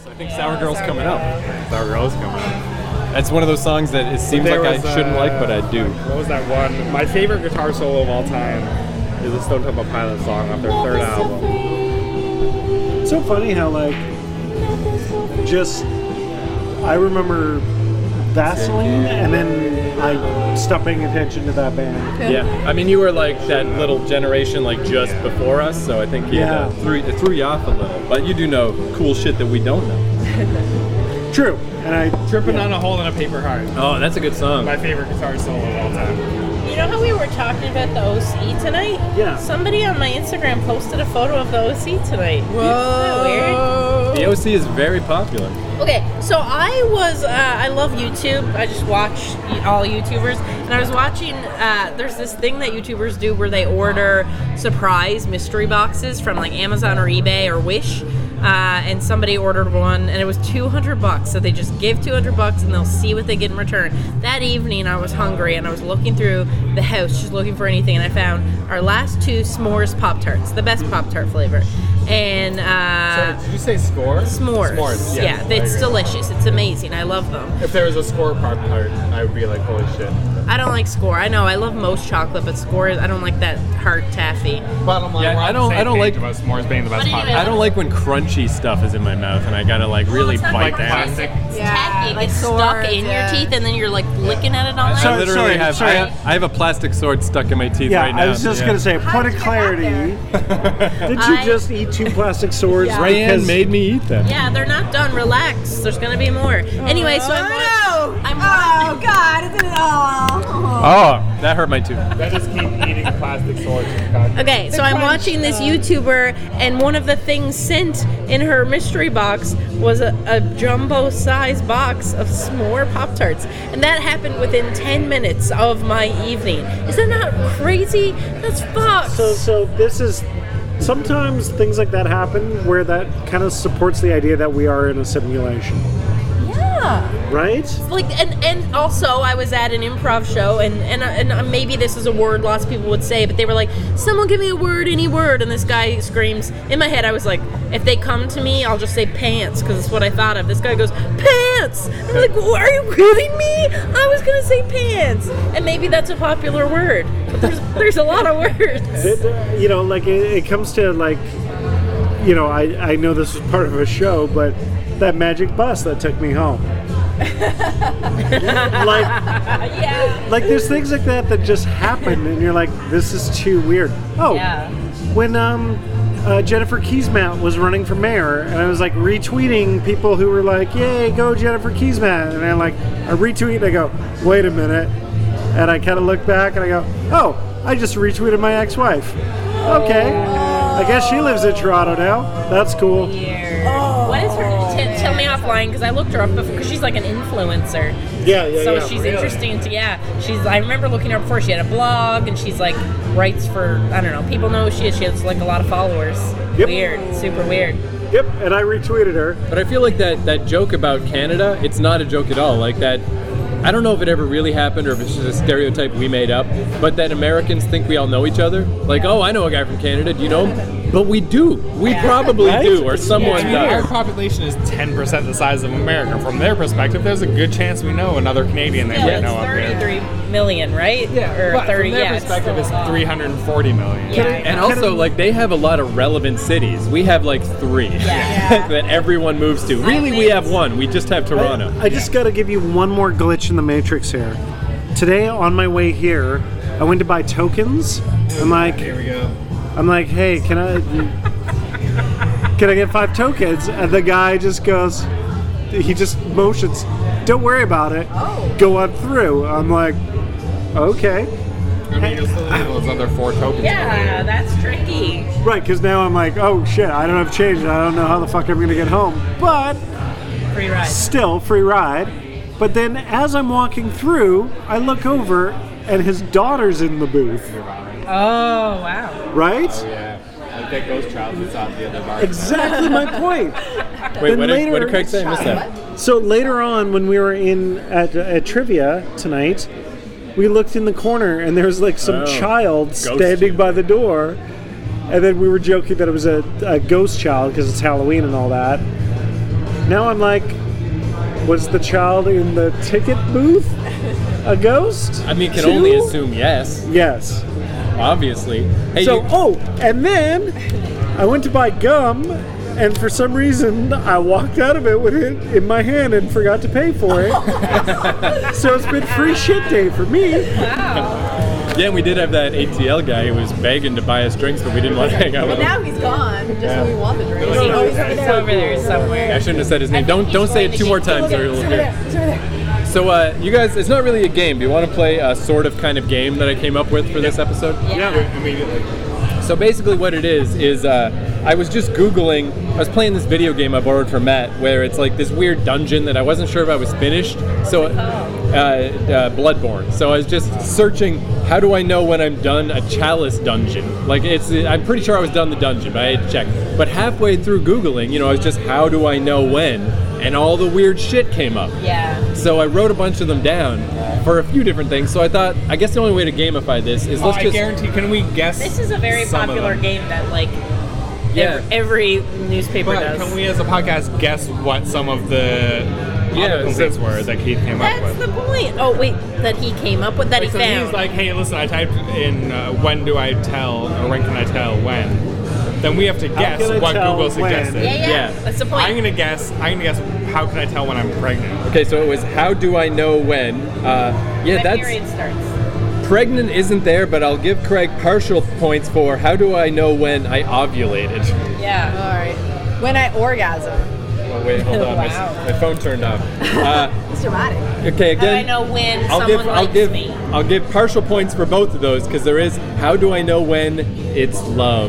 I think Sour Girl's coming up. Sour Girl's coming up. That's one of those songs that it seems like I shouldn't like, but I do. What was that one? My favorite guitar solo of all time is the Stone Temple Pilots song off their third album. It's so funny how, like, I remember Vaseline, and then I stopped paying attention to that band. Yeah, I mean, you were like that little generation, like just before us, so I think it threw you off a little. But you do know cool shit that we don't know. True, and Tripping on a Hole in a Paper Heart. Oh, that's a good song. My favorite guitar solo of all time. You know how we were talking about the OC tonight? Yeah. Somebody on my Instagram posted a photo of the OC tonight. Whoa. Isn't that weird? The OC is very popular. Okay, so I love YouTube. I just watch all YouTubers. And I was watching, there's this thing that YouTubers do where they order surprise mystery boxes from like Amazon or eBay or Wish. And somebody ordered one, and it was $200. So they just give $200, and they'll see what they get in return. That evening, I was hungry, and I was looking through the house, just looking for anything, and I found our last two s'mores Pop-Tarts, the best Pop-Tart flavor. And so did you say s'mores? S'mores. Yeah, it's delicious. It's amazing. I love them. If there was a score Pop-Tart, I would be like, holy shit. I don't like Score. I know I love most chocolate, but Score, I don't like that hard taffy. Bottom line, Yeah, I don't like about s'mores being the best Pop-Tart. I don't like when crunchy stuff is in my mouth and I gotta like really bite down. Plastic. It's tacky. It gets stuck in your teeth, and then you're like licking at it all night. I literally have a plastic sword stuck in my teeth right now. I was just gonna say, point of clarity. Did you just eat 2 plastic swords? Yeah. Rayanne made me eat them. Yeah, they're not done. Relax. There's gonna be more. Anyway, so Oh God, isn't it all? Oh, that hurt my tooth. I just keep eating plastic swords. Okay, so I'm watching this YouTuber, and one of the things sent in her mystery box was a jumbo-size box of s'more Pop-Tarts. And that happened within 10 minutes of my evening. Is that not crazy? That's fucked. So this is... Sometimes things like that happen where that kind of supports the idea that we are in a simulation. Yeah. Right? Like, and also I was at an improv show, and maybe this is a word lots of people would say, but they were like, someone give me a word, any word, and this guy screams. In my head I was like, if they come to me, I'll just say pants, because it's what I thought of. This guy goes, pants! I'm like, well, are you kidding me? I was gonna say pants. And maybe that's a popular word, but there's a lot of words. It comes to, like, I know this was part of a show, but that magic bus that took me home. Like there's things like that just happen, and you're like, this is too weird. When Jennifer Keesmaat was running for mayor, and I was like retweeting people who were like, yay, go Jennifer Keesmaat, and I retweet and I go, wait a minute, and I kind of look back and I go, oh, I just retweeted my ex-wife. Okay, I guess she lives in Toronto now. That's cool. What is her? Tell me offline, because I looked her up before, because she's like an influencer. So she's interesting to, I remember looking her up before. She had a blog, and she's like, writes for, I don't know, people know who she is. She has like a lot of followers. Yep. Weird, super weird. Yep, and I retweeted her. But I feel like that joke about Canada, it's not a joke at all. Like that, I don't know if it ever really happened or if it's just a stereotype we made up, but that Americans think we all know each other. Like, oh, I know a guy from Canada. Do you know him? But we do. We probably do, or someone Our does. population is 10% the size of America. From their perspective, there's a good chance we know another Canadian they might know up here. 33 million, right? Or 30, from their perspective, it's 340 million. And also, like, they have a lot of relevant cities. We have, like, 3 that everyone moves to. Really, we have 1. We just have Toronto. I just got to give you one more glitch in the Matrix here. Today, on my way here, I went to buy tokens. Here we go. I'm like, hey, can I get 5 tokens? And the guy just goes, he just motions, don't worry about it. Go on through. I'm like, okay. I mean, you'll still need those other 4 tokens. Yeah, that's tricky. Right, because now I'm like, oh shit, I don't have change. I don't know how the fuck I'm going to get home. But Free ride. Still free ride. But then as I'm walking through, I look over and his daughter's in the booth. Oh, wow. Right? Oh, yeah. Like that ghost child that's out the other bar. Exactly my point. Wait, what did Craig say? I missed that. So later on, when we were at trivia tonight, we looked in the corner and there was like some child standing by the door. And then we were joking that it was a ghost child because it's Halloween and all that. now I'm like, was the child in the ticket booth a ghost? I mean, can too? only assume yes. Yes. Obviously. Hey, So, and then I went to buy gum, and for some reason I walked out of it with it in my hand and forgot to pay for it. So it's been free shit day for me. yeah, we did have that ATL guy who was begging to buy us drinks, but we didn't want to hang out with But now him. he's gone, just when we want the drink. He's over there somewhere. I shouldn't have said his name. Don't say it 2 more times or he'll hear. So, you guys, it's not really a game. Do you want to play a sort of kind of game that I came up with for this episode? Yeah. Immediately. So basically what it is I was just Googling, I was playing this video game I borrowed from Matt, where it's like this weird dungeon that I wasn't sure if I was finished, so Bloodborne. So I was just searching, how do I know when I'm done a chalice dungeon? Like, I'm pretty sure I was done the dungeon, but I had to check. But halfway through Googling, I was just, how do I know when? And all the weird shit came up. Yeah. So I wrote a bunch of them down for a few different things. So I thought, I guess the only way to gamify this is I guarantee, can we guess? This is a very some of popular them? game that, like, Yeah. every newspaper But does. can we, as a podcast, guess what some of the autocompletes were that Keith came up That's with? the point. Oh, wait, that he came up with, that he So found. he's like, hey, listen, I typed in when do I tell, or when can I tell when? Then we have to guess can I what tell Google suggested. when? yeah, that's the point. I'm gonna guess. How can I tell when I'm pregnant? Okay, so it was, how do I know when? My That's period starts. pregnant isn't there, but I'll give Craig partial points for how do I know when I ovulated. Yeah. All right. When I orgasm. Oh wait, hold on, Wow. my phone turned off. It's dramatic. Okay, How do I again, know when I'll someone likes me? I'll give partial points for both of those because there is how do I know when it's love,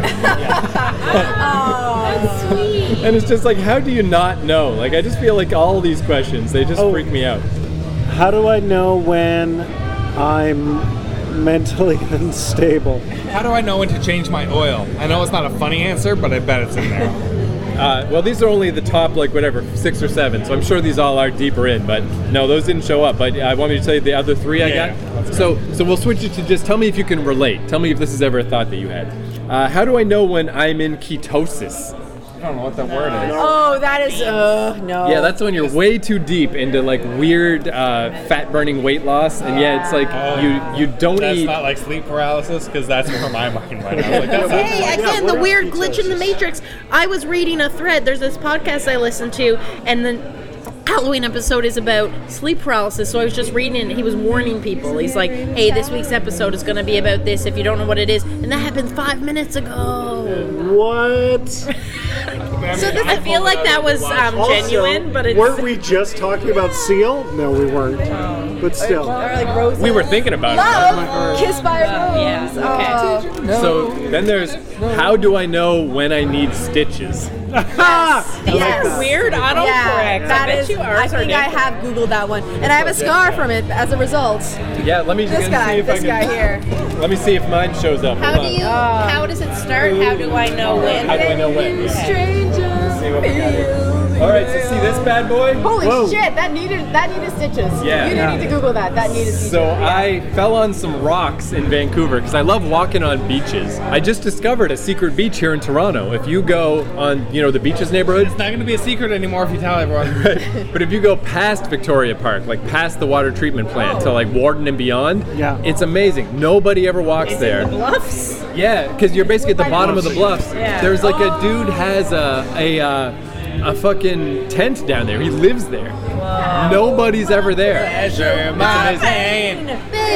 That's sweet. and it's just like how do you not know? Like I just feel like all these questions they just freak me out. How do I know when I'm mentally unstable? How do I know when to change my oil? I know it's not a funny answer, but I bet it's in there. Well, these are only the top, 6 or 7, so I'm sure these all are deeper in, but no, those didn't show up. But I want me to tell you the other 3 I Yeah, got. let's So we'll switch it to just tell me if you can relate. Tell me if this is ever a thought that you had. How do I know when I'm in ketosis? I don't know what that word is. Oh, that is, no. Yeah, that's when you're way too deep into weird fat-burning weight loss, and it's like you don't That's eat. not like sleep paralysis, because that's where my mind went. I was like, that's not Hey, again, the weird glitch in the matrix. I was reading a thread. There's this podcast I listen to, and the Halloween episode is about sleep paralysis. So I was just reading it, and he was warning people. He's like, hey, this week's episode is going to be about this if you don't know what it is. And that happened 5 minutes ago. What? So I feel like that was genuine, but it's... weren't we just talking about Seal? No, we weren't. But still. Or like roses. We were thinking about it. Love, kissed by a rose. Yeah, okay. So then there's how do I know when I need stitches? These are weird autocorrects. that I bet is. you ours I are think I different. have Googled that one, and I have a scar from it as a result. Yeah, let me just This see guy, if I this can. guy here. Let me see if mine shows up. How Hold do on. you? How does it start? How do I know when? How do I know when? Yeah. Strangers See what we got here. feel All right, so see this bad boy? Holy Whoa. shit! That needed stitches. Yeah. You Yeah. need to Google that. That needed stitches. So Yeah. I fell on some rocks in Vancouver because I love walking on beaches. I just discovered a secret beach here in Toronto. If you go on, the beaches neighborhood, It's not going to be a secret anymore if you tell everyone. but if you go past Victoria Park, past the water treatment plant to Warden and beyond, Yeah. it's amazing. Nobody ever walks there. The bluffs. Yeah, because you're basically at the bottom of the bluffs. Yeah. There's a dude has a fucking tent down there. He lives there. Nobody's ever there. Measure my pain,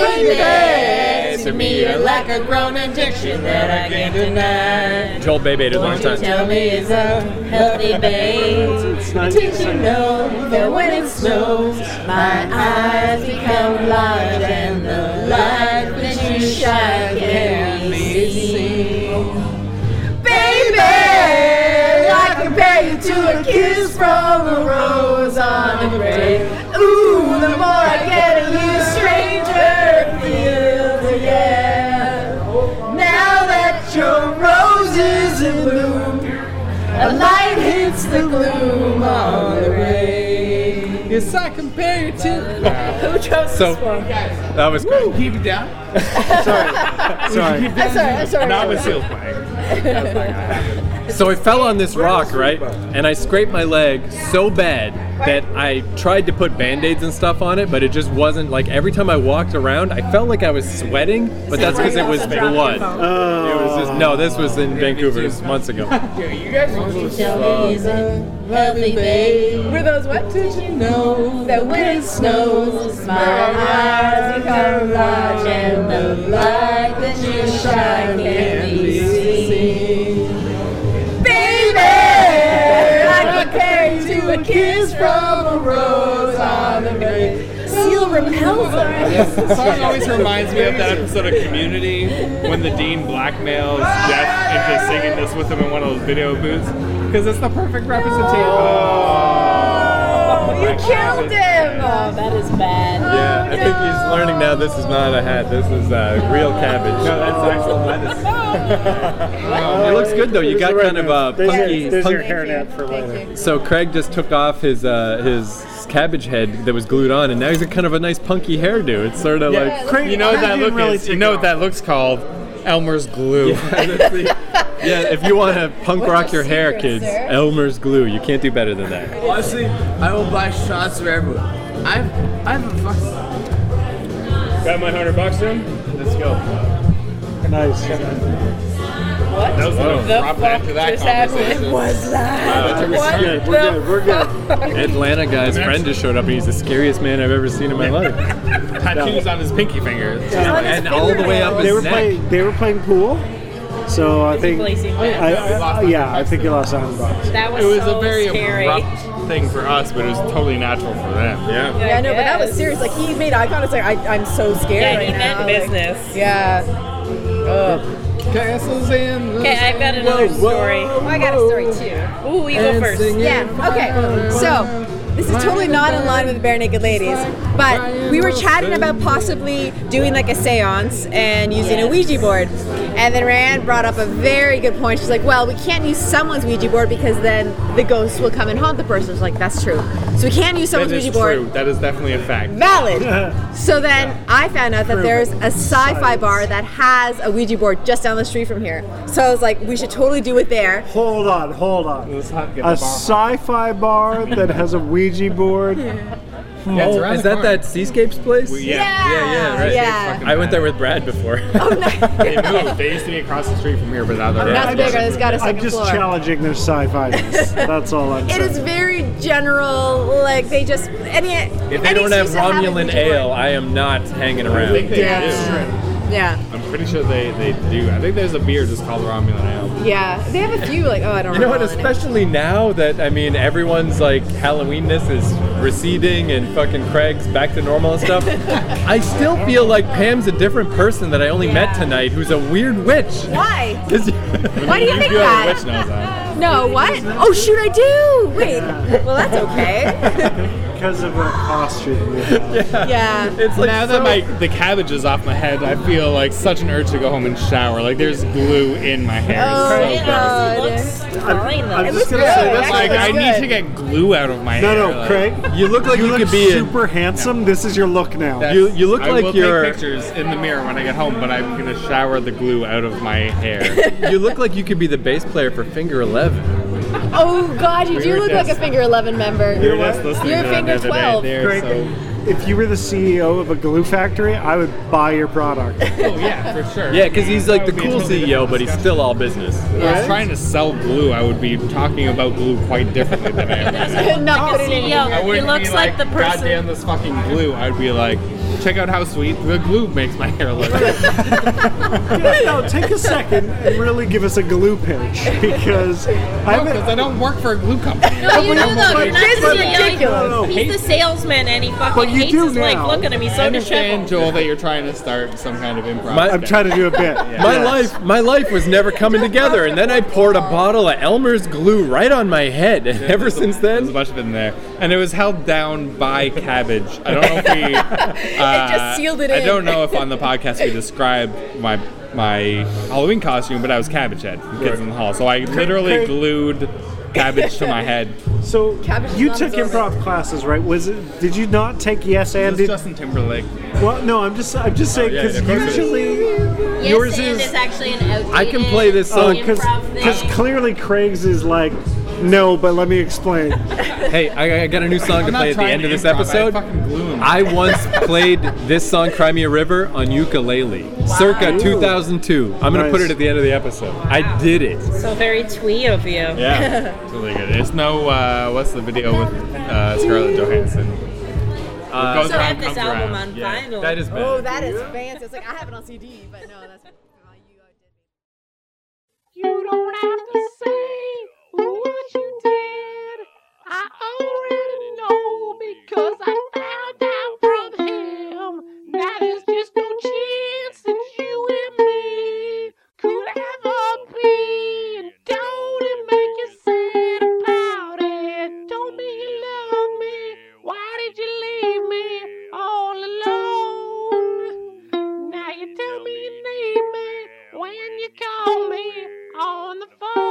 Baby, to me you're like a grown addiction that I can't deny. Told Bebe it a long time. tell me it's a healthy babe. It's not Did you know that when it snows, my eyes become large and the light that you shine can be seen? Baby, I compare you to a kiss from a rose on a grave. Ooh, the more I get of you, stranger feels the air. Now that your rose is in bloom, a light hits the gloom on the grave. Yes, I compare you to. Who chose So- this one? That was great. Keep it down. Sorry. I'm sorry. Not with Seals playing. That's not gonna happen. So I fell on this rock, right? And I scraped my leg so bad that I tried to put Band-Aids and stuff on it, but it just wasn't, like, every time I walked around, I felt like I was sweating, but that's because it was blood. It was just, no, this was in Vancouver months ago. You guys are Lovely babe. With those what? Did you know That when it snows, my eyes become large and the light that you shine can be seen. Baby, I compare you to a kiss from a rose on the grave. Seal repels her. The song always reminds me of that episode of Community when the dean blackmails Jeff into singing this with him in one of those video booths. Because it's the perfect representation. Oh, you killed him! Oh, that is bad. Yeah, I think he's learning now this is not a hat, this is real cabbage. No, that's actual medicine. It looks good though, you got kind of a punky... There's your hairnet for later. So Craig just took off his cabbage head that was glued on, and now he's got kind of a nice punky hairdo. It's sort of like... Craig, You know what Craig that didn't look really is? You take know off. what that look's called? Elmer's glue. Yeah, if you want to punk rock your hair, kids, Elmer's glue. You can't do better than that. Honestly, I will buy shots for everyone. I haven't fucking. Got my $100 in? Let's go. Nice. That was the drop after that conversation. Was that? We're good. Atlanta guy's friend just showed up, and he's the scariest man I've ever seen in my life. Tattoos on his pinky finger. And all the way up They were his neck. They were playing pool. So I think, placing I think you lost $100. That was It was so a very scary. abrupt thing for us, but it was totally natural for them. Yeah. Yeah, no, but that was serious. Like, he made eye contact. Like, I'm so scared Yeah, right he now. meant Like, business. yeah. Castles in the Okay, I've got another story. I got a story too. Ooh, you go first. Yeah, okay. So, this is totally not in line with the Bare Naked Ladies, but we were chatting about possibly doing like a seance and using a Ouija board. And then Rand brought up a very good point. She's like, well, we can't use someone's Ouija board because then the ghosts will come and haunt the person. I was like, that's true. So we can't use someone's That is Ouija board. true. That is definitely a fact. Valid. So then I found out that there's a sci-fi bar that has a Ouija board just down the street from here. So I was like, we should totally do it there. Hold on. Let's not get A the bar. sci-fi bar that has a Ouija board. Yeah, it's around Is the that corner. that Seascapes place? Yeah. right. Yeah. I went there with Brad before. Oh, nice. They moved. They used to be across the street from here, but now they're That's bigger. It's got a I'm second just floor. challenging their sci-fi-ness. That's all I'm It saying. is very general. Like they just If they don't have Romulan ale, I am not hanging I around. think they Yeah. do. Yeah, I'm pretty sure they do. I think there's a beer just called Romulan Ale. yeah. They have a few. Like, oh, I don't You know what? remember. Especially now that everyone's like Halloweenness is receding and fucking Craig's back to normal and stuff. I still feel like Pam's a different person that I only met tonight, who's a weird witch. Why? 'Cause- Why do you think have a that? witch nose on. No, what? Oh shoot, I do. Wait. Well, that's okay. Because of her costume. Yeah. It's like Now that the cabbage is off my head, I feel like such an urge to go home and shower. Like there's glue in my hair. Oh, It's so It gross. honestly looks fine though. I'm It just looks gonna good. say this. Actually, Like I looks need good. to get glue out of my hair. No, like- Craig. you look like you, could be in. super handsome. This is your look now. That's- You look I like will you're- take pictures in the mirror when I get home, but I'm gonna shower the glue out of my hair. You look like you could be the bass player for Finger 11. Oh God, you do were look like a just- Finger 11 member. We were just listening You're to that the Finger other day 12. there, Craig, so if you were the CEO of a glue factory, I would buy your product. oh yeah, for sure. Yeah, because he's like the That would be a cool totally CEO, different but he's discussion. still all business. If I was trying to sell glue, I would be talking about glue quite differently than I am right now. Not putting it in CEO. your- I wouldn't He looks be like the person- goddamn this fucking glue. I'd be like, check out how sweet the glue makes my hair look. No, take a second and really give us a glue pitch because Because I don't work for a glue company. No, you do though. You're not this is ridiculous. He's the salesman and he fucking But you hates do his life. now. Look at him. He's I so understand, disheveled. Joel, that you're trying to start some kind of improv. I'm trying to do a bit. My life was never coming together, and then I poured a bottle of Elmer's glue right on my head, and ever since There's a then, bunch of it in there, and it was held down by cabbage. I don't know if we. just sealed it I in. don't know if on the podcast we described my Halloween costume, but I was Cabbage Head from Kids in the Hall. So I literally Craig- glued cabbage to my head. So Cabbage is you not took absorbent. improv classes, right? Did you not take Yes and? It's Justin Timberlake. Well, no, I'm just saying yeah, because of course it is. usually Yes, yours and is is actually an outdated I can play this song. improv thing. because clearly Craig's is like no, but let me explain. Hey, I got a new song to I'm not play at the trying end of to this improv, episode. I fucking glue 'em. I once played this song, Cry Me a River, on ukulele, circa Ooh. 2002. I'm going to put Nice. it at the end of the episode. I did it. So very twee of you. Yeah. It's really good. There's no, what's the video with Scarlett Johansson? What goes So I around have this comes album around. on Yeah, vinyl. that is bad. Oh, that is fancy. It's like I have it on CD, but no, that's You don't have to say what you did. I already know because I found out from him that there's just no chance that you and me could ever be. And don't it make you sad about it? Don't make you love me. Why did you leave me all alone? Now you tell me you need me when you call me on the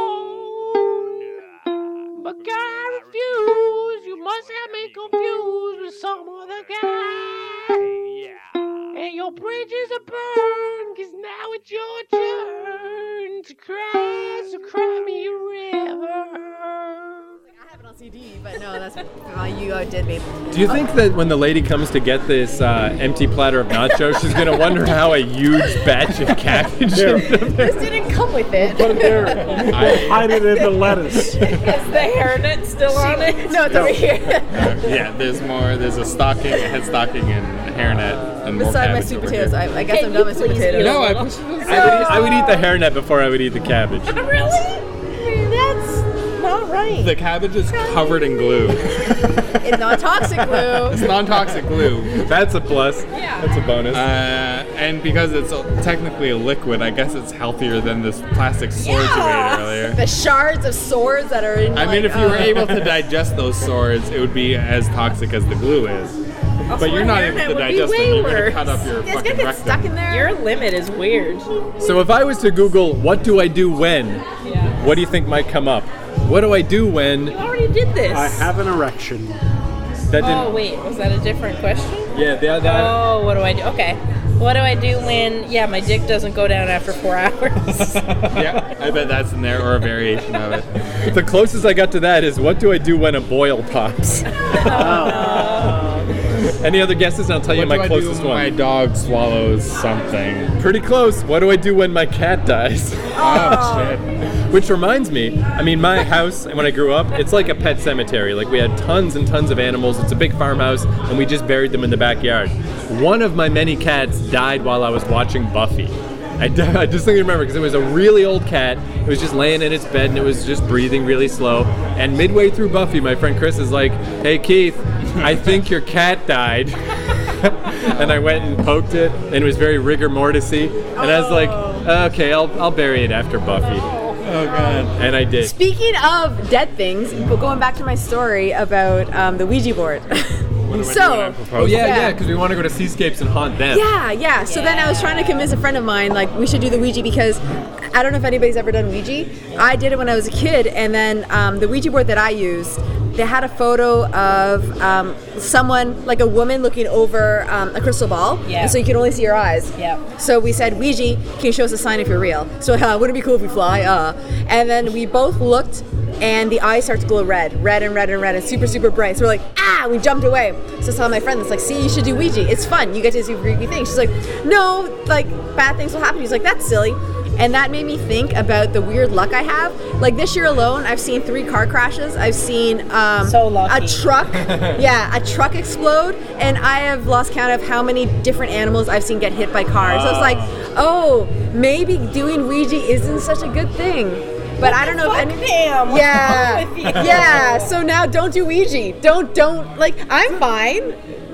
phone. But girl, I refuse. You must have me confused with some other guy. And your bridges are burned, 'cause now it's your turn to cry. So cry me a river. I have it on CD, but no, that's you outdid me. Do you think that when the lady comes to get this empty platter of nachos, she's going to wonder how a huge batch of cabbage This didn't come with it. Hide it in the lettuce. Is the hairnet still on it? No, it's over here. Yeah, there's more. There's a stocking, a head stocking, and a hairnet, and more Besides my cabbage sweet over potatoes, here. I guess Can I'm you done with sweet please potatoes. eat No, I little? pushed it. I would eat the hairnet before I would eat the cabbage. Really? That's not right. The cabbage is covered in glue. It's not toxic glue. It's non-toxic glue. That's a plus. Yeah. That's a bonus. And because it's technically a liquid, I guess it's healthier than this plastic swords you ate earlier. The shards of swords that are in. I mean, if you were able to digest those swords, it would be as toxic as the glue is. But you're not able to digest them. You're going to cut up your It's fucking gonna get stuck in rectum. there. Your limit is weird. So if I was to Google, what do I do when? What do you think might come up? What do I do when? You already did this. I have an erection. That Oh didn't. wait, was that a different question? Yeah, that. Oh, what do I do? Okay. What do I do when, my dick doesn't go down after 4 hours? Yeah, I bet that's in there, or a variation of it. The closest I got to that is, what do I do when a boil pops? Any other guesses? I'll tell you What do my I do closest when my one. dog swallows something? Pretty close. What do I do when my cat dies? Oh, shit. Which reminds me, I mean, my house, when I grew up, it's like a pet cemetery. Like, we had tons and tons of animals. It's a big farmhouse, and we just buried them in the backyard. One of my many cats died while I was watching Buffy. I distinctly remember, because it was a really old cat. It was just laying in its bed, and it was just breathing really slow. And midway through Buffy, my friend Chris is like, "Hey, Keith, I think your cat died." And I went and poked it, and it was very rigor mortis-y. And I was like, "Okay, I'll bury it after Buffy." Oh, God. And I did. Speaking of dead things, but going back to my story about the Ouija board. So, Oh yeah, Yeah. because we want to go to Seascapes and haunt them. yeah. So then I was trying to convince a friend of mine, like, we should do the Ouija because I don't know if anybody's ever done Ouija. I did it when I was a kid, and then the Ouija board that I used, they had a photo of someone, like a woman looking over a crystal ball, Yeah. and so you can only see your eyes. Yeah. So we said, Ouija, can you show us a sign if you're real? So wouldn't it be cool if we fly? And then we both looked, and the eyes start to glow red and super, super bright. So we're like, we jumped away. So I saw my friend that's like, see, you should do Ouija. It's fun. You get to do creepy things. She's like, no, like, bad things will happen. He's like, that's silly. And that made me think about the weird luck I have. Like, this year alone, I've seen 3 car crashes. I've seen So lucky. a truck explode. And I have lost count of how many different animals I've seen get hit by cars. So it's like, oh, maybe doing Ouija isn't such a good thing. But I don't know if any. Damn. Yeah, What's wrong with you? yeah. So now don't do Ouija. Don't. Like, I'm fine,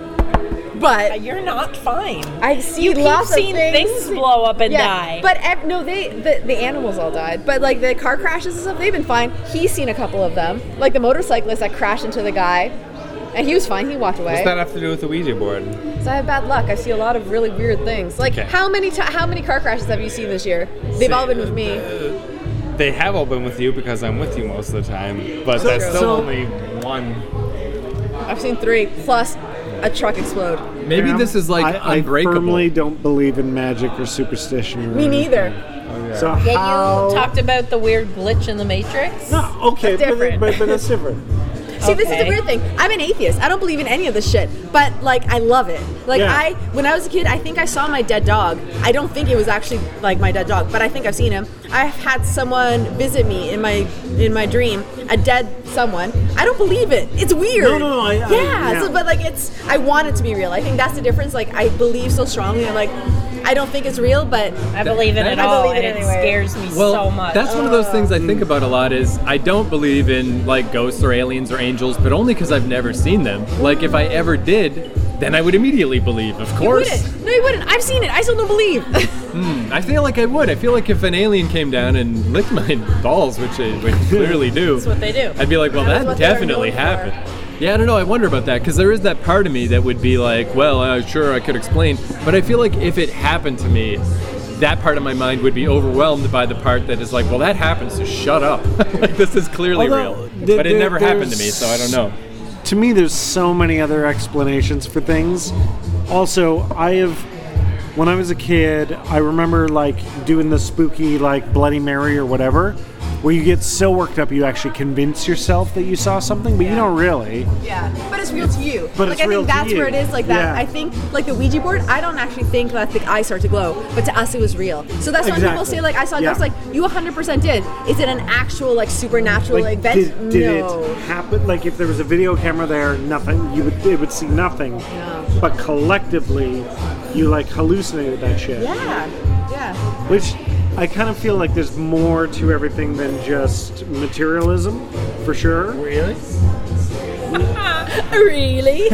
but You're not fine. I see You keep lots seeing of things blow up and die. But no, the animals all died. But like the car crashes and stuff, they've been fine. He's seen a couple of them. Like the motorcyclist that crashed into the guy, and he was fine. He walked away. What's that have to do with the Ouija board? So I have bad luck. I see a lot of really weird things. Like Okay. how many car crashes have you seen this year? They've all been with me. they have all been with you because I'm with you most of the time, but that's still only one. I've seen 3 plus a truck explode. Maybe this is like I unbreakable. firmly don't believe in magic or superstition. Or Me neither. So Yeah, how? you talked about the weird glitch in the Matrix. No, okay, That's different. but that's different. See, this is the Okay. weird thing. I'm an atheist. I don't believe in any of this shit. But, like, I love it. Like, Yeah. when I was a kid, I think I saw my dead dog. I don't think it was actually, like, my dead dog, but I think I've seen him. I've had someone visit me in my dream, a dead someone. I don't believe it. It's weird. No, yeah. yeah. So, but, like, I want it to be real. I think that's the difference. Like, I believe so strongly. I'm like, I don't think it's real, but I believe in it I all, believe it and it anyway. scares me Well, so much. that's one of those things I think about a lot. Is I don't believe in like ghosts or aliens or angels, but only because I've never seen them. Like if I ever did, then I would immedially believe. Of You course, wouldn't. No, you wouldn't. I've seen it. I still don't believe. I feel like I would. I feel like if an alien came down and licked my balls, which they would clearly do, That's what they do. I'd be like, well, That is that what they're definitely known for. happened. Yeah, I don't know. I wonder about that because there is that part of me that would be like, well, sure, I could explain. But I feel like if it happened to me, that part of my mind would be overwhelmed by the part that is like, well, that happens, so shut up. Like, this is clearly Although, real. But it never happened to me, there's- so I don't know. To me, there's so many other explanations for things. Also, when I was a kid, I remember like doing the spooky like Bloody Mary or whatever, where you get so worked up you actually convince yourself that you saw something, but you don't really. Yeah, but it's real to you. But like it's real I to think that's you. where it is like that. Yeah. I think like the Ouija board, I don't actually think that the eyes start to glow, but to us it was real. So that's when people Exactly. say like I saw Yeah. ghosts, like you 100% did. Is it an actual like supernatural event? did No. it happen? Like if there was a video camera there, nothing. It would see nothing. No. But collectively, you like hallucinated that shit. Yeah. Yeah. Which I kind of feel like there's more to everything than just materialism, for sure. Really? Really?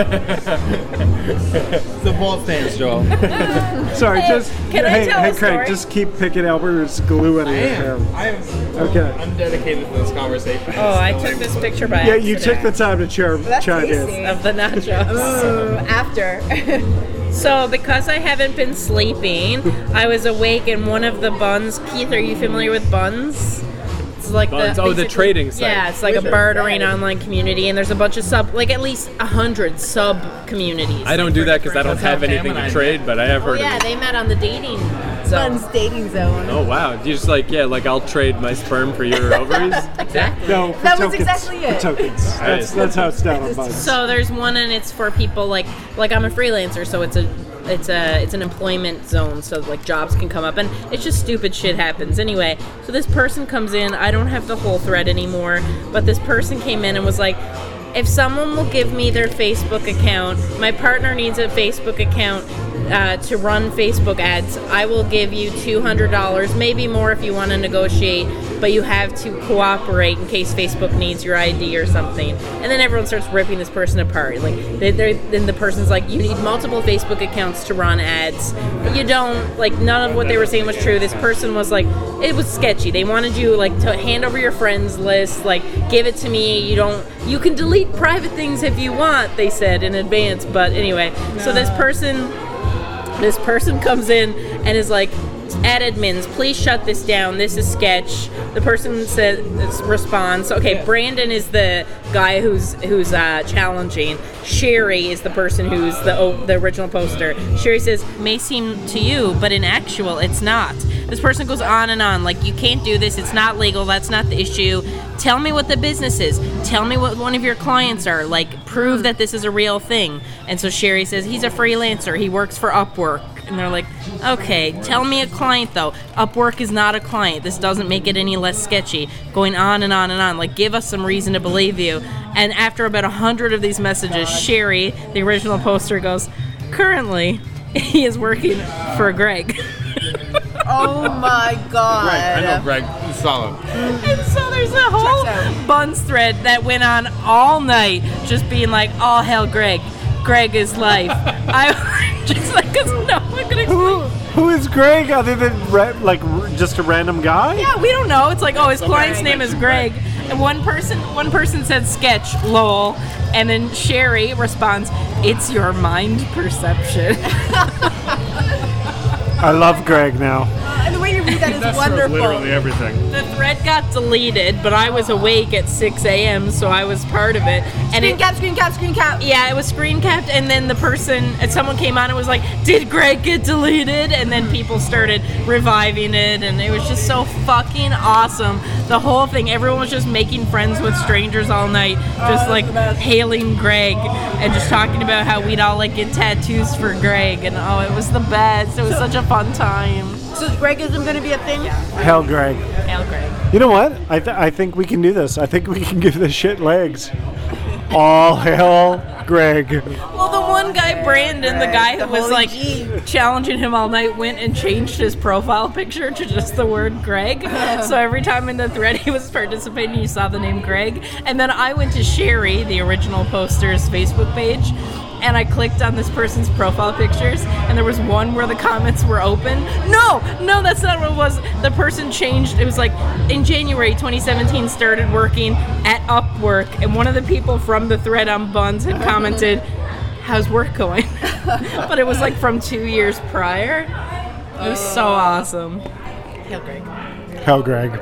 The ball stands, Joel. Sorry, just can I tell hey a Craig, story? just keep picking Albert's glue out of your hair. Okay. I'm dedicated to this conversation. Oh, I took this picture by Yeah, you took accident the time to That's chime tasty. in. of the nachos. Ooh, after. So, because I haven't been sleeping, I was awake and one of the buns. Keith, are you familiar with Buns? It's like Buns? the Oh, the basically- trading site. Yeah, it's like a Wizard, bartering yeah. online community, and there's a bunch of at least 100 sub communities. I don't do that because I don't have That's how anything Cam to and I trade, but I have Oh heard yeah, of it. they met on the dating zone. Fun's dating zone. Oh wow! You just like like I'll trade my sperm for your ovaries. Exactly. No, for That was tokens. exactly it. For tokens. That's how it's done on Bugs. So there's one, and it's for people like I'm a freelancer, so it's an employment zone, so like jobs can come up, and it's just stupid shit happens. Anyway, so this person comes in. I don't have the whole thread anymore, but this person came in and was like, if someone will give me their Facebook account, my partner needs a Facebook account to run Facebook ads. I will give you $200, maybe more if you want to negotiate, but you have to cooperate in case Facebook needs your ID or something. And then everyone starts ripping this person apart. Like, then the person's like, you need multiple Facebook accounts to run ads. But you don't. Like, none of what they were saying was true. This person was like, it was sketchy. They wanted you like to hand over your friends list, like give it to me. You can delete private things if you want, they said in advance. But anyway, so this person comes in and is like, ad admins, please shut this down. This is sketch. The person responds. Okay, Brandon is the guy who's challenging. Sherry is the person who's the original poster. Sherry says, may seem to you, but in actual, it's not. This person goes on and on, like, you can't do this. It's not legal. That's not the issue. Tell me what the business is. Tell me what one of your clients are. Like, prove that this is a real thing. And so Sherry says, he's a freelancer. He works for Upwork. And they're like, okay, tell me a client, though. Upwork is not a client. This doesn't make it any less sketchy. Going on and on and on. Like, give us some reason to believe you. And after about 100 of these messages, Sherry, the original poster, goes, currently, he is working for Greg. Oh my god. Greg, I know Greg. He's solid. And so there's a whole Checks out. Buns thread that went on all night, just being like, all hell Greg. Greg is life. I just like, cause no one could explain. Who is Greg other than just a random guy? Yeah, we don't know. It's like, oh, his client's name is Greg. And one person said sketch, lol. And then Sherry responds, it's your mind perception. I love Greg now. And the way interview that is That's true of wonderful. literally everything. The thread got deleted, but I was awake at 6 a.m., so I was part of it. And Screen cap. yeah, it was screen capped, and then someone came on and was like, "Did Greg get deleted?" And then people started reviving it, and it was just so fucking awesome. The whole thing, everyone was just making friends with strangers all night, just like hailing Greg and just talking about how we'd all like get tattoos for Greg, and it was the best. It was such a fun time. So Gregism going to be a thing? Hell, Greg. Hail Greg. You know what? I think we can do this. I think we can give this shit legs. All hail Greg. Well, the one guy, Brandon, the guy who was like challenging him all night, went and changed his profile picture to just the word Greg. So every time in the thread he was participating, you saw the name Greg. And then I went to Sherry, the original poster's Facebook page, and I clicked on this person's profile pictures, and there was one where the comments were open. No, that's not what it was. The person changed. It was like in January 2017, started working at Upwork, and one of the people from the thread on Buns had commented, "How's work going?" But it was like from 2 years prior. It was so awesome. Hail Greg. Hell, Greg.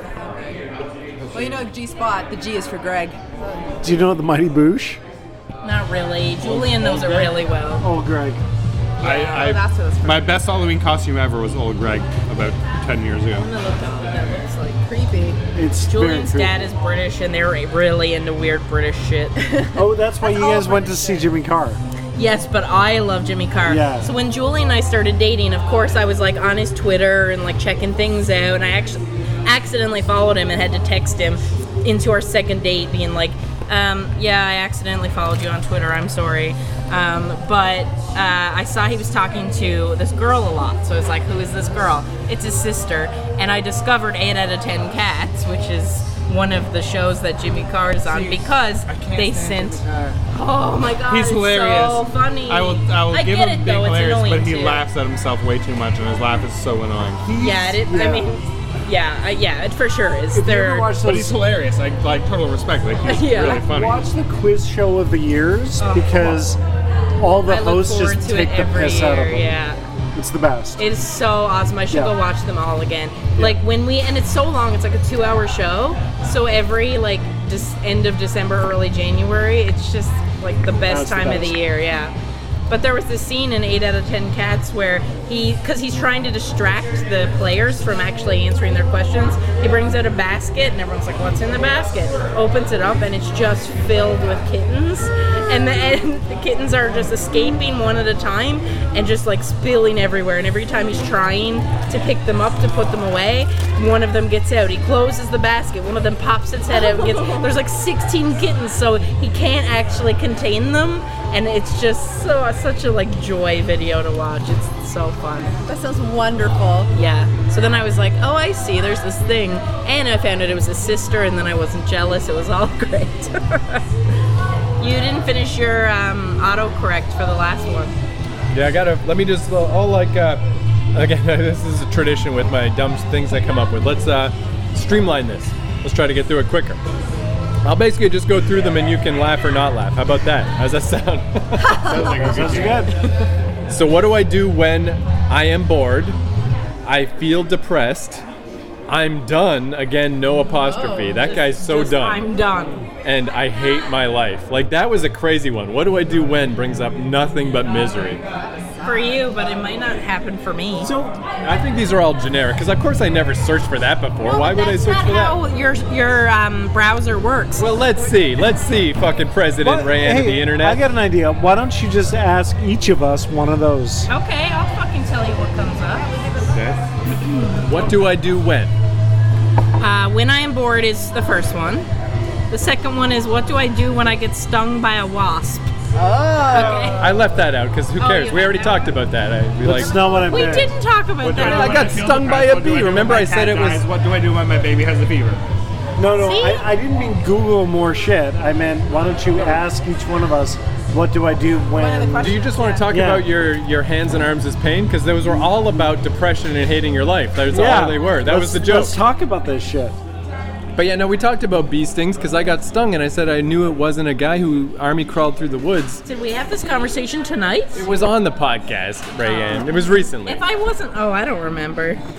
Well, you know G-Spot, the G is for Greg. Do you know the Mighty Boosh? Not really. Julian knows it really well. Oh, Greg. that's what it's for. My best Halloween costume ever was Old Greg about 10 years ago. I'm gonna look up what that looks like. Creepy. It's Julian's very dad is British, and they're really into weird British shit. Oh, that's why you guys went to see Jimmy Carr. Yes, but I love Jimmy Carr. Yeah. So when Julie and I started dating, of course, I was like on his Twitter and like checking things out, and I actually accidentally followed him and had to text him into our second date, being like, yeah, I accidentally followed you on Twitter. I'm sorry. But I saw he was talking to this girl a lot. So I was like, who is this girl? It's his sister. And I discovered 8 out of 10 Cats, which is one of the shows that Jimmy Carr is on, because they sent... Oh my god, He's it's hilarious. so funny. I will give get him it, being though. It's hilarious, annoying but he too. laughs at himself way too much, and his laugh is so annoying. I mean, yeah, it for sure is. If you ever watch But he's those, hilarious. I like total respect. Like he's Yeah. really funny. watch the quiz show of the years, because all the I look hosts forward just to take it the every piss out of year, them. yeah. It's the best. It is so awesome. I should Yeah. go watch them all again. Like and it's so long. It's like a 2-hour show. So every like end of December, early January, it's just like the best That's the time of best. the year. Yeah. But there was this scene in 8 out of 10 Cats where because he's trying to distract the players from actually answering their questions, he brings out a basket and everyone's like, what's in the basket? Opens it up and it's just filled with kittens. And the kittens are just escaping one at a time and just like spilling everywhere. And every time he's trying to pick them up to put them away, one of them gets out. He closes the basket. One of them pops its head out and there's like 16 kittens, so he can't actually contain them. And it's just such a like joy video to watch. It's so fun. That sounds wonderful. Yeah. So then I was like, oh, I see. There's this thing. And I found out it was his sister, and then I wasn't jealous. It was all great. You didn't finish your autocorrect for the last one. Yeah, let me just, again, this is a tradition with my dumb things I come up with. Let's streamline this. Let's try to get through it quicker. I'll basically just go through them and you can laugh or not laugh. How about that? How's that sound? Sounds like a good Sounds game. good. So what do I do when I am bored? I feel depressed. I'm done. Again, no apostrophe. That guy's so Just, done. I'm done. And I hate my life. Like, that was a crazy one. What do I do when brings up nothing but misery? For you, but it might not happen for me. So I think these are all generic, because of course I never searched for that before. Why would I search for That's that? not how your browser works. Well, let's see, fucking President Ran of the internet. I got an idea. Why don't you just ask each of us one of those? Okay, I'll fucking tell you what comes up. What do I do when? When I am bored is the first one. The second one is what do I do when I get stung by a wasp? Okay. I left that out because who Oh, cares? you We already left that talked about that. I'd be like, That's not what I We meant. didn't talk about that. I got stung by a bee. Remember I said it was... What do I do when my baby has a fever? No, See? I didn't mean Google more shit. I meant, why don't you ask each one of us, what do I do when... Do you just want to talk Yeah. about your hands and arms as pain? Because those were all about depression and hating your life. That was all they were. That was the joke. Let's talk about this shit. But yeah, no, we talked about bee stings because I got stung and I said I knew it wasn't a guy who army crawled through the woods. Did we have this conversation tonight? It was on the podcast, Rayanne. It was recently. If I wasn't, I don't remember.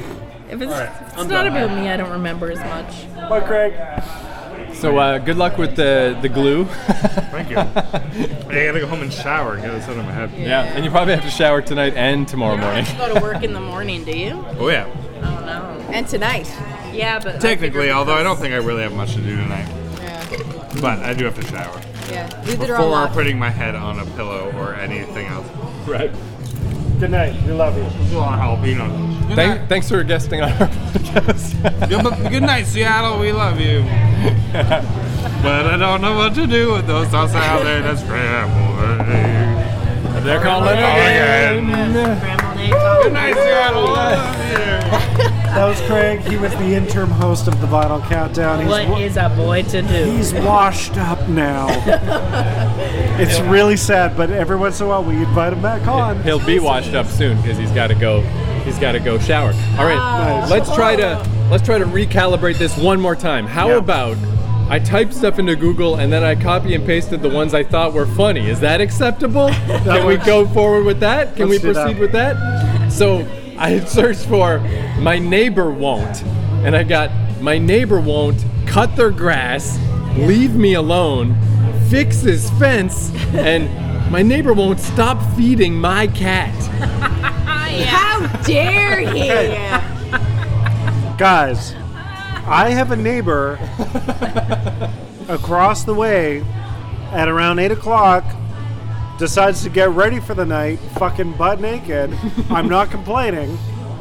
If it's, All right, if I'm it's not done. about me, I don't remember as much. Bye, Craig. So good luck with the glue. Thank you. I gotta go home and shower and get this out of my head. Yeah, and you probably have to shower tonight and tomorrow You don't morning. have to go to work in the morning, do you? Oh yeah. Oh no. And tonight. Yeah, but Technically, although I don't think I really have much to do tonight. Yeah. But I do have to shower. Yeah. Leave the door Before unlocked. putting my head on a pillow or anything else. Right. Good night. We love you. There's a lot of jalapenos. Thanks for guesting on our podcast. Yeah, but good night, Seattle. We love you. But I don't know what to do with those thoughts out there. That's scrambled. They're calling again. Good night, Seattle. I love you. That was Craig. He was the interim host of the Vinyl Countdown. what is a boy to do? He's washed up now. It's really sad, but every once in a while we invite him back on. He'll be washed up soon because he's got to go. He's got to go shower. All right, Nice. let's try to recalibrate this one more time. How Yeah. about I typed stuff into Google and then I copy and pasted the ones I thought were funny? Is that acceptable? Can we works. go forward with that? Can Let's we do that. proceed with that? So I searched for "my neighbor won't," and I got "my neighbor won't cut their grass, leave me alone, fix his fence," and "my neighbor won't stop feeding my cat." How dare he? Guys, I have a neighbor across the way at around 8 o'clock decides to get ready for the night, fucking butt naked. I'm not complaining.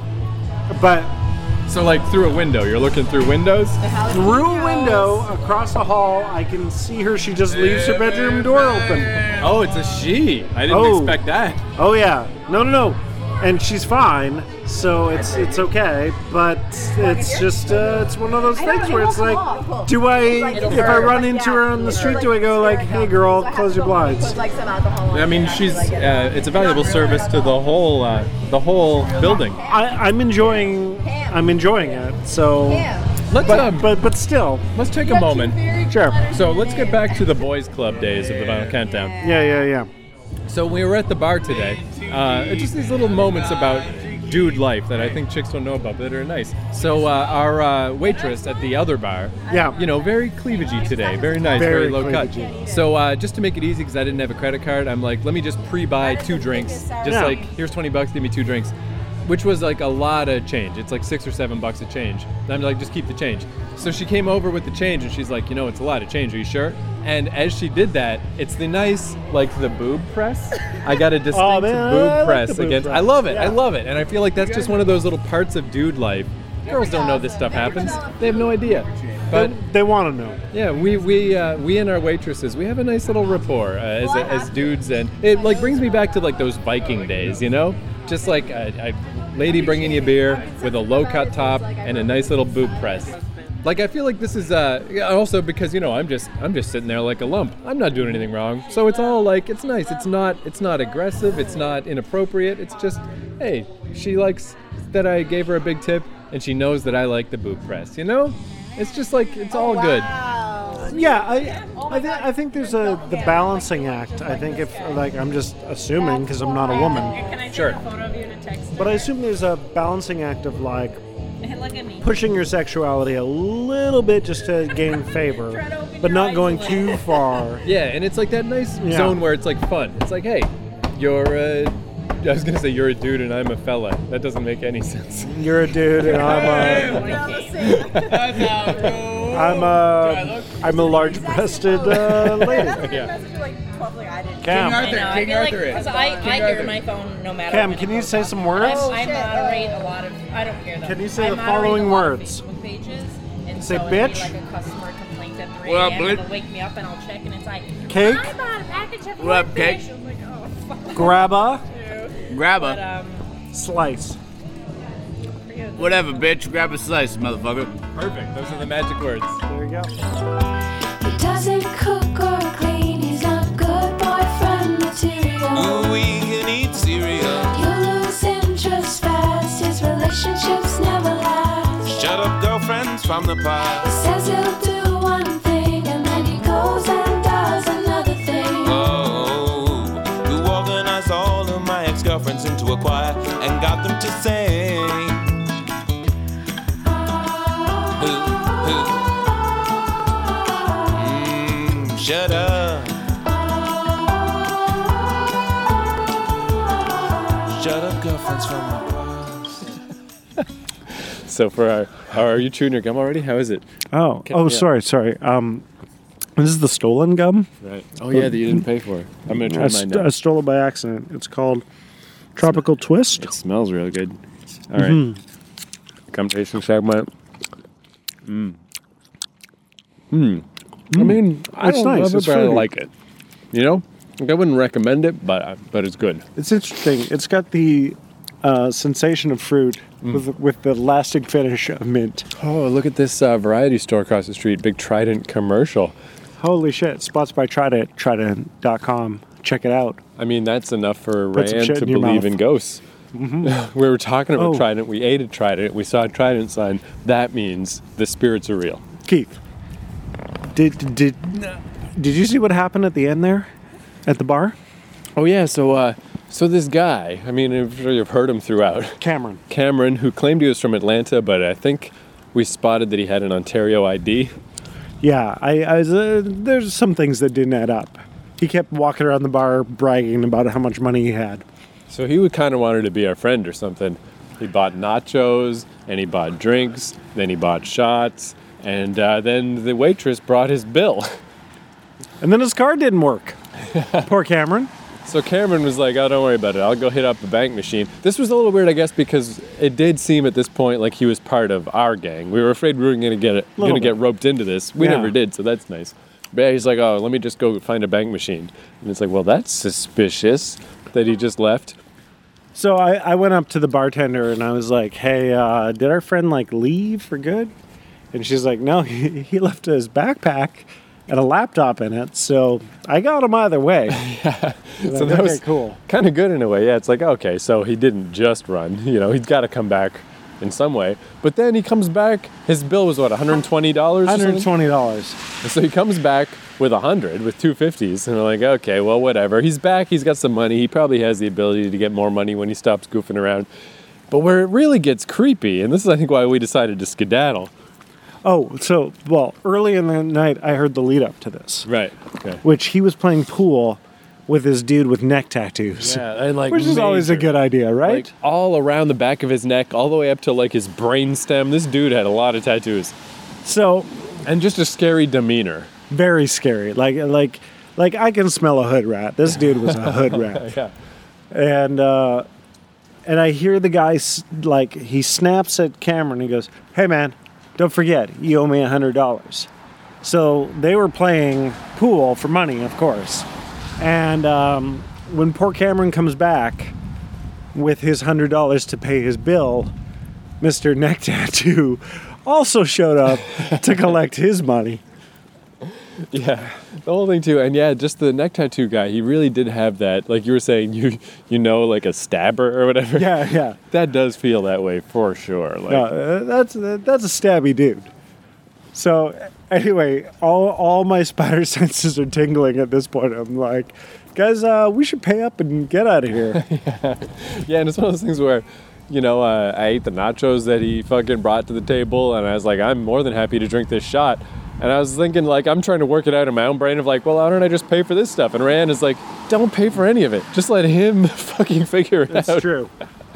But So like through a window, you're looking through windows? through a window across the hall, I can see her. She just leaves her bedroom door open. Oh, it's a she. I didn't Oh. expect that. Oh yeah, no, and she's fine, so it's okay. But it's just it's one of those things where it's like, do I if I run into her on the street, do I go like, hey girl, close your blinds? I mean, she's it's a valuable service to the whole building. I'm enjoying it. So, Let's but still, let's take a moment. sure. So let's get back to the boys' club days of the Vinyl Countdown. Yeah. So we were at the bar today. Just these little moments about dude life that I think chicks don't know about, but that are nice. So our waitress at the other bar, Yeah. very cleavagey today, very nice, very, Very low cleavagey. cut. So just to make it easy, because I didn't have a credit card, I'm like, let me just pre-buy 2 drinks. Just Yeah. like, here's $20, give me 2 drinks. Which was like a lot of change. It's like $6 or $7 a change. And I'm like, just keep the change. So she came over with the change and she's like, it's a lot of change. Are you sure? And as she did that, it's the nice, like the boob press. I got a distinct man, I boob like press the boob against. press. I love it. Yeah. I love it. And I feel like that's just one of those little parts of dude life. Girls don't know this stuff happens. They have no idea. But They want to know. yeah, we and our waitresses, we have a nice little rapport as dudes, and it like brings me back to like those Viking days, just like a lady bringing you beer with a low cut top and a nice little boob press. Like I feel like this is also because I'm just sitting there like a lump. I'm not doing anything wrong, so it's all like it's nice. It's not aggressive. It's not inappropriate. It's just hey, she likes that I gave her a big tip, and she knows that I like the boob press. It's just like it's all good. Yeah, I think there's the balancing act. I think if like I'm just assuming because I'm not a woman, Can I take Sure. a photo of you to text? but I assume there's a balancing act of like Look at me. pushing your sexuality a little bit just to gain favor, but not going too far. Yeah, and it's like that nice Yeah. zone where it's like fun. It's like, hey, I was gonna say you're a dude and I'm a fella. That doesn't make any sense. You're a dude, and I'm a large-breasted lady. Yeah. Cam, Arthur, I King feel like Arthur it. because I King hear Arthur. my phone no matter. Cam, when can it you goes say off. some words? I moderate a lot of. I don't care though. Can you say I the moderate following a lot of words? Facebook pages, and Say so it'll be bitch. like a customer complaint at 3 What up, a.m. bitch? and they'll wake me up and I'll check and it's like Cake? I bought a package of What up, your cake? fish. I'm like, oh fuck. Grab a Grab But a slice. whatever, bitch. Grab a slice, motherfucker. Perfect. Those are the magic words. There you go. He doesn't cook or clean, he's not good boyfriend material. We can eat cereal. You lose interest fast, his relationships never last. Shut up, girlfriends from the He past. says he'll do one thing and then he goes and does another thing. Oh, who organized all of my ex-girlfriends into a choir and got them to sing. Shut up, girlfriends from my bars. So for are you chewing your gum already? How is it? Oh, Yeah. sorry. This is the stolen gum. Right. Oh yeah, that you didn't pay for. I'm gonna try mine now. I stole it by accident. It's called Tropical Twist. It smells real good. All right. Come tasting segment. I mean, I It's don't nice. love it, It's but I fruity. like it. You know, like, I wouldn't recommend it, but it's good. It's interesting. It's got the sensation of fruit with the lasting finish of mint. Oh, look at this variety store across the street. Big Trident commercial. Holy shit. Spots by Trident, Trident.com. Check it out. I mean, that's enough for Put some Rand shit to in your believe mouth. in ghosts. We were talking about Oh. Trident. We ate a Trident. We saw a Trident sign. That means the spirits are real. Keith, did you see what happened at the end there? At the bar? Oh yeah, so this guy, I mean, I'm sure you've heard him throughout. Cameron, who claimed he was from Atlanta, but I think we spotted that he had an Ontario ID. Yeah, there's some things that didn't add up. He kept walking around the bar bragging about how much money he had. So he would kind of wanted to be our friend or something. He bought nachos, and he bought drinks, then he bought shots, and then the waitress brought his bill. And then his card didn't work. Poor Cameron. So Cameron was like, oh, don't worry about it. I'll go hit up the bank machine. This was a little weird, I guess, because it did seem at this point like he was part of our gang. We were afraid we were going to get roped into this. We Yeah. never did, so that's nice. But yeah, he's like, oh, let me just go find a bank machine. And it's like, well, that's suspicious that he just left. So I went up to the bartender and I was like, hey, did our friend like leave for good? And she's like, no, he left his backpack and a laptop in it. So I got him either way. So that was cool. kind of good in a way. Yeah, it's like, okay, so he didn't just run. You know, he's got to come back in some way. But then he comes back. His bill was what, $120? $120. And so he comes back with 100, with 250s, and we're like, okay, well, whatever. He's back. He's got some money. He probably has the ability to get more money when he stops goofing around. But where it really gets creepy, and this is, I think, why we decided to skedaddle. Oh, so, well, early in the night, I heard the lead up to this. Right. Okay. Which he was playing pool with this dude with neck tattoos. Yeah, and like which is always a major. good idea, right? Like all around the back of his neck, all the way up to like his brainstem. This dude had a lot of tattoos. So, and just a scary demeanor. Very scary. Like I can smell a hood rat. This dude was a hood rat. Yeah. And I hear the guy like he snaps at Cameron. He goes, "Hey man, don't forget you owe me $100." So they were playing pool for money, of course. And when poor Cameron comes back with his $100 to pay his bill, Mr. Neck Tattoo also showed up to collect his money. Yeah, the whole thing too, and yeah, just the neck tattoo guy. He really did have that, like you were saying, you know, like a stabber or whatever. Yeah. That does feel that way for sure. Like, No, that's a stabby dude. So anyway, all my spider senses are tingling at this point. I'm like, guys, we should pay up and get out of here. yeah, and it's one of those things where, you know, I ate the nachos that he fucking brought to the table, and I was like, I'm more than happy to drink this shot. And I was thinking, like, I'm trying to work it out in my own brain of like, well, why don't I just pay for this stuff? And Rand is like, don't pay for any of it. Just let him fucking figure it out. That's true.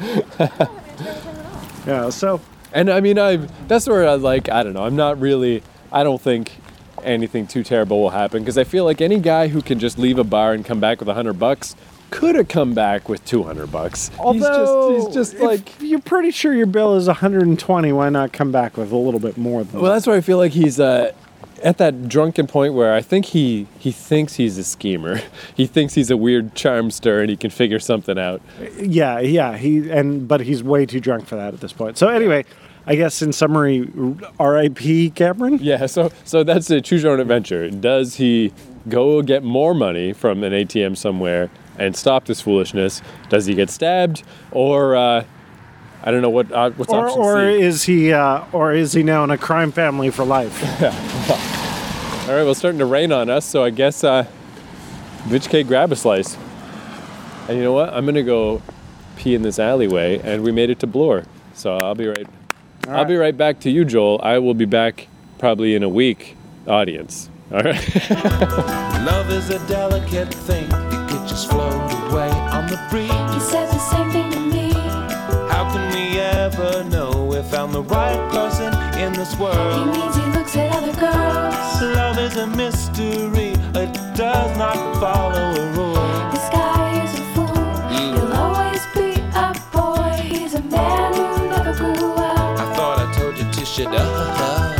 Yeah, so. And I mean, that's where I like, I don't know, I don't think anything too terrible will happen, because I feel like any guy who can just leave a bar and come back with $100 could have come back with $200. Although, he's just like, you're pretty sure your bill is $120, why not come back with a little bit more than well, that's why I feel like he's at that drunken point where I think he thinks he's a schemer. He thinks he's a weird charmster and he can figure something out. Yeah, but he's way too drunk for that at this point. So anyway, I guess in summary, R.I.P. Cameron? Yeah, so that's a choose your own adventure. Does he go get more money from an ATM somewhere and stop this foolishness? Does he get stabbed? Or I don't know what's option C? Or is he now in a crime family for life? All right, well, it's starting to rain on us, so I guess Bitch K, grab a slice. And you know what? I'm gonna go pee in this alleyway, and we made it to Bloor, so I'll be right back to you, Joel. I will be back probably in a week, audience. All right. Love is a delicate thing. It could just float away on the the breeze. He said the same thing to me. How can we ever know we found the right person in this He world? means he looks at other girls. Love is a mystery, it does not follow a rule. This guy is a fool. He'll always be a boy. He's a man who never grew up. I thought I told you to shut up.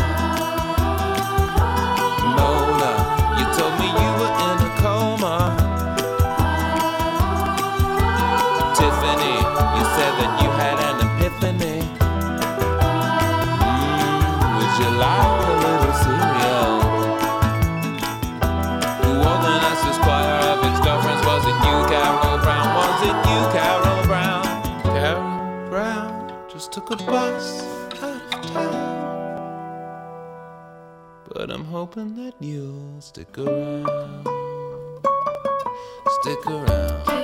Mona, you told me you were in a coma. Tiffany, you said that you had an epiphany. Would you like a little cereal? Who organized this choir of ex-girlfriends? Was it you, Carol Brown? Was it you, Carol Brown? Carol Brown just took a bus out of town. But I'm hoping that you'll stick around. Stick around.